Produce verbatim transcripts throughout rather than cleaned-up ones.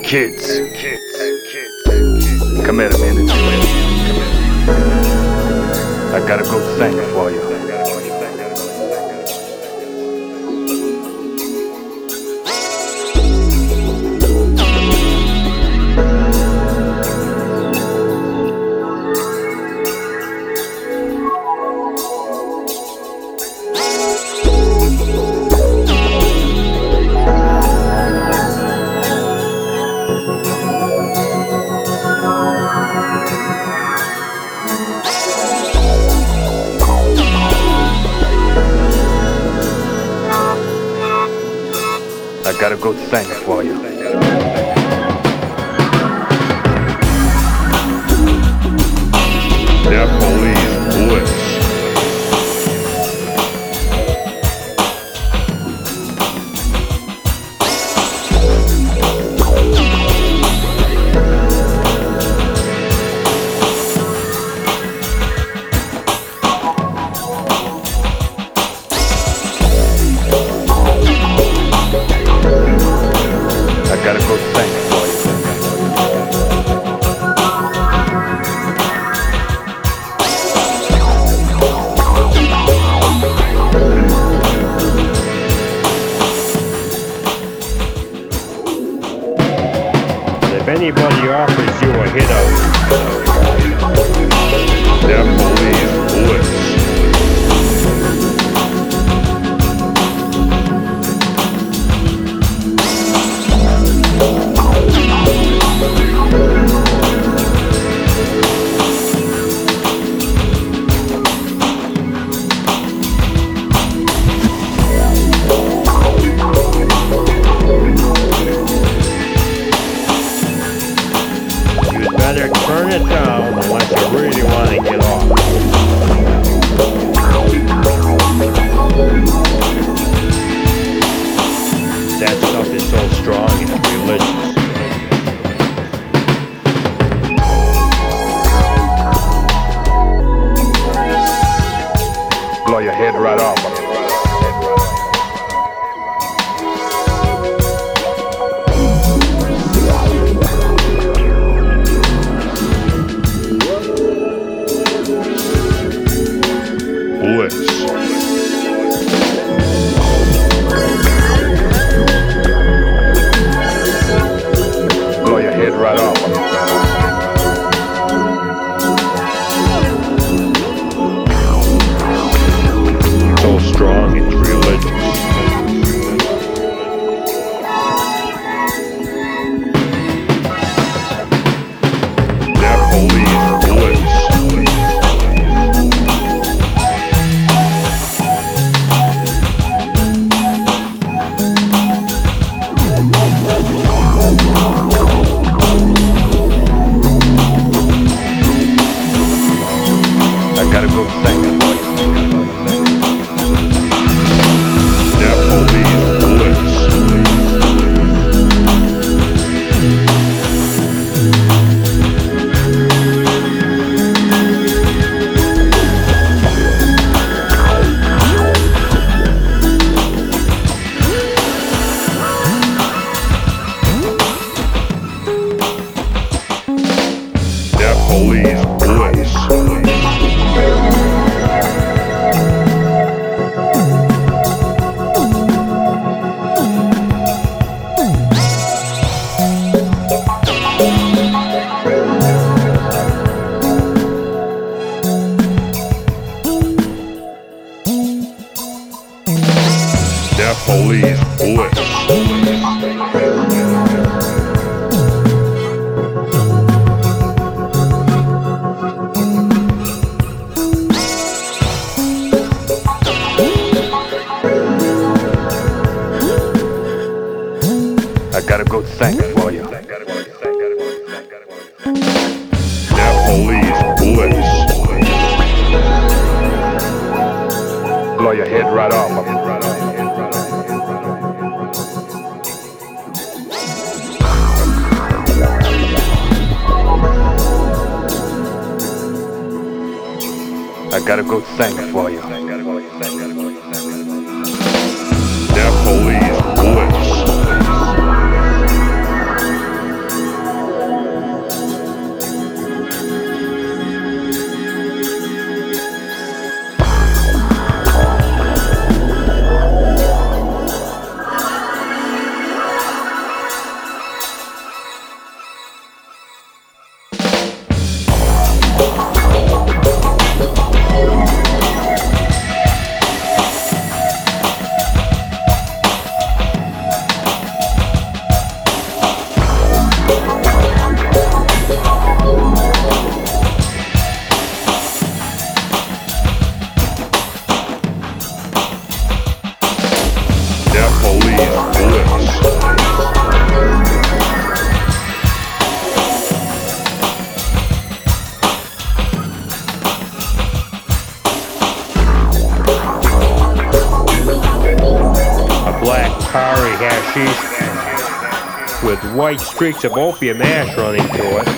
Kids, come here a minute. I got a good thing for you. I got a good thing for you. They're police blitz. I got a good thing for you. If anybody offers you a hit out, They're police blitz. you'd better turn it down unless you really want to get off. That stuff is so strong, it's religious. Blow your head right off. Blitz. Blow your head right off. So strong, it's religious. They're police blitz. I got a good thing for you. They're police blitz. They're police blitz. They're police blitz. I got a good thing for you. They're police blitz. Blow your head right off. I got a good thing for you. They're police blitz. hashish with white streaks of opium ash running through it.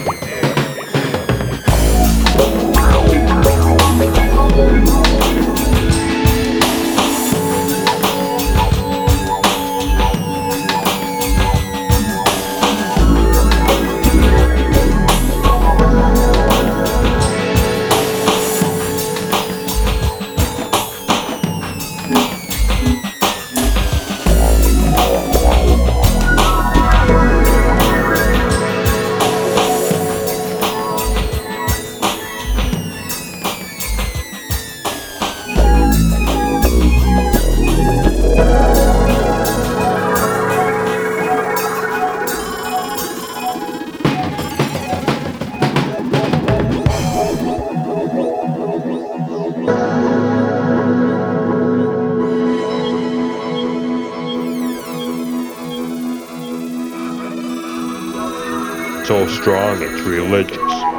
So strong it's religious.